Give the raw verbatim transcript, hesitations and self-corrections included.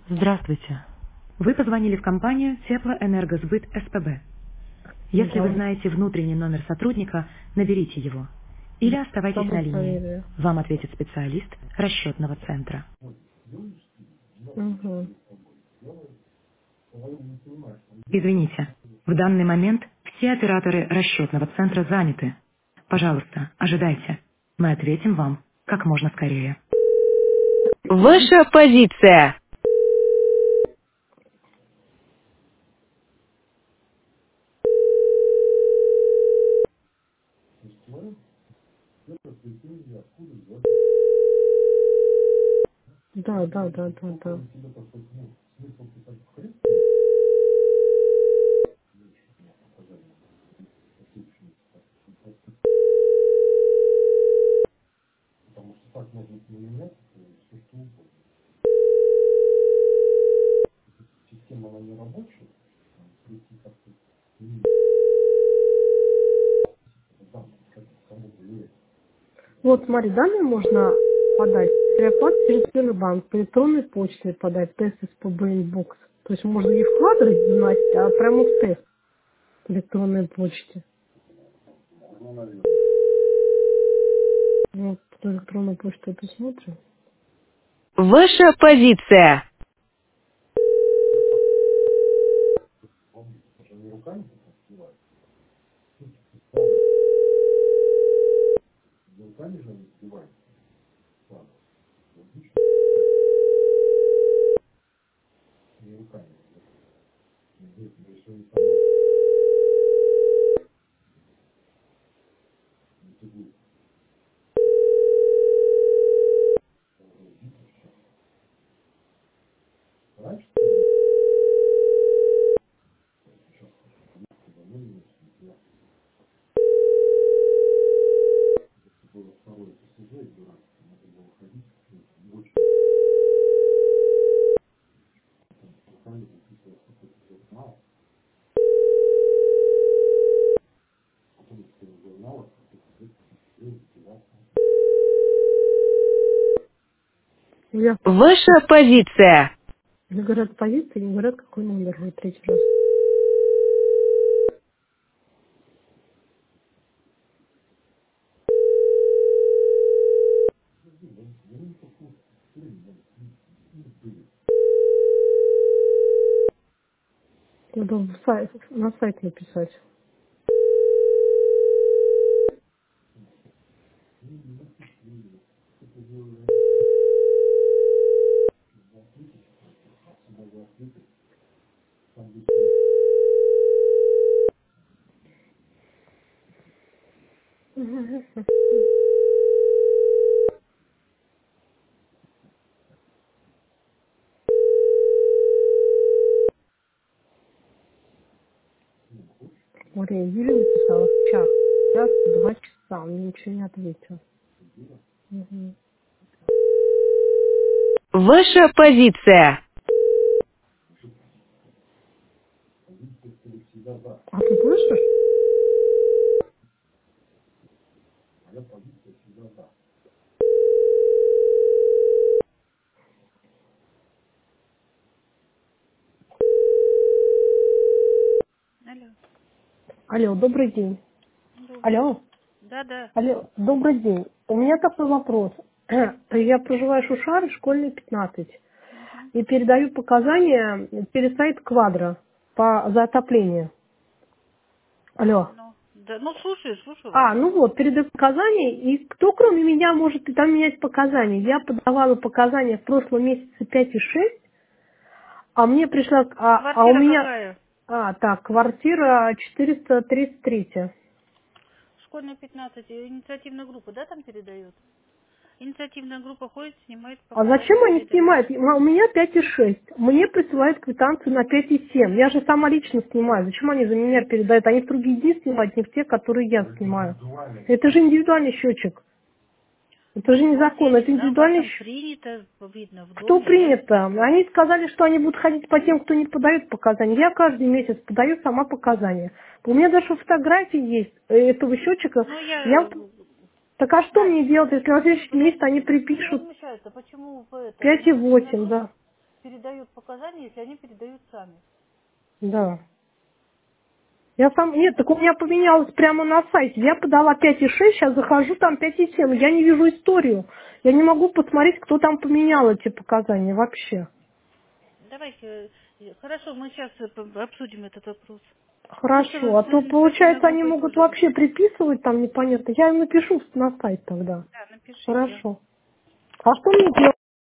Здравствуйте. Вы позвонили в компанию Теплоэнергосбыт СПБ. Если вы Да, знаете внутренний номер сотрудника, наберите его. Или с оставайтесь на тобой линии. проверю. Вам ответит специалист расчетного центра. Угу. Извините, в данный момент все операторы расчетного центра заняты. Пожалуйста, ожидайте. Мы ответим вам как можно скорее. Ваша позиция. Да, да, да, да, да. Вот, смотри, данные можно подать при оплате через Сбербанк, по электронной почте подать, тест из пэ бэ инбокс. То есть можно не вкладывать, заносить, а прямо в тест по электронной почте. Вот, по электронной почте это смотрим. Ваша позиция. Я, Ваша позиция. мне говорят позиция, не говорят, какой номер, вот третий раз. Надо в сайт, на сайт написать. Мария Юрьевна написала в чат. Час, два часа, он мне ничего не ответил. Мгм. Ваша позиция. А ты слышишь? Алло, Алло, добрый день. добрый. Алло, Да, да. алло, добрый день. У меня такой вопрос. Я проживаю в Шушаре, школьной пятнадцать. Мгм. И передаю показания перед сайт Квадро по, за отопление. Алло. Ну, да, ну слушаю, слушаю вас. А, ну вот, передаю показания, и кто кроме меня может и там менять показания? Я подавала показания в прошлом месяце пять и шесть, а мне пришла, а, а у Квартира меня, какая? а, так, квартира четыреста тридцать три. Школьная пятнадцать. э, Инициативная группа, да, там передает? Инициативная группа ходит, снимает А показания, зачем они передает. снимают? У меня пять и шесть. Мне присылают квитанцию на пять и семь. Я же сама лично снимаю. Зачем они за меня передают? Они в другие дни снимают, не в те, которые я снимаю. Это же индивидуальный счетчик. Это же Вот незаконно. Это видите, да, у вас индивидуальный там счетчик. принято, видно, в Кто доме, я принято? сниму. Они сказали, что они будут ходить по тем, кто не подает показания. Я каждый месяц подаю сама показания. У меня даже фотографии есть э, этого счетчика. Ну, я... Я... э, Так а что Надь, мне делать, если на следующий месяц они подождите, не припишут возмущаются. Почему вы это, пять и не, не восемь, относите? да? передает показания, если они передают сами. Да. Я сам... Нет, так у меня поменялось прямо на сайте. Я подала пять и шесть, сейчас захожу, там пять и семь. Я не вижу историю. Я не могу посмотреть, кто там поменял эти показания вообще. Давайте, э, хорошо, мы сейчас э, п- обсудим этот вопрос. Потому что Хорошо. А с то, инициативной получается, они группой могут тоже. вообще приписывать там непонятно. Я им напишу на сайт тогда. Да, напишите. Хорошо. А что мне делать?